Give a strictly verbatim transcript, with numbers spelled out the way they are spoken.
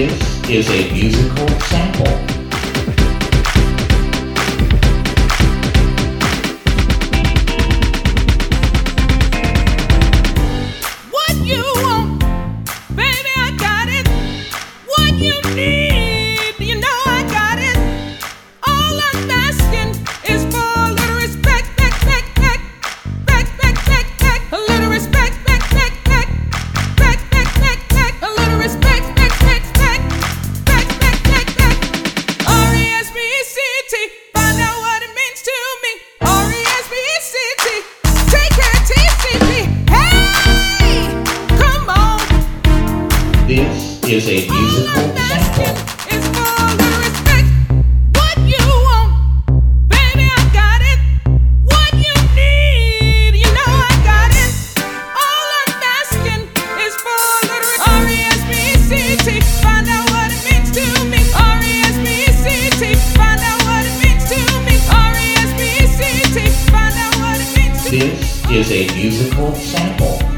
This is a musical sample. What you want, baby, I got it. What you need, you know I got it. All I'm asking is for a little respect, back, back, back, back, back, back, back, a little respect, back, back, back, back, back, back, back, a little respect, back, back, back, back, back, back, back. R E S P E C T, find out what it means to me. R E S P E C T, take care of T C P. Hey, come on. This is a musical sample. It's for a little respect. What you want, baby, I got it. What you need, you know I got it. All I'm asking is for a little R E S P E C T, find out what it means to me. R E S P E C T, find out what it means to me. R E S P E C T, find out what it means to me. This is a musical sample.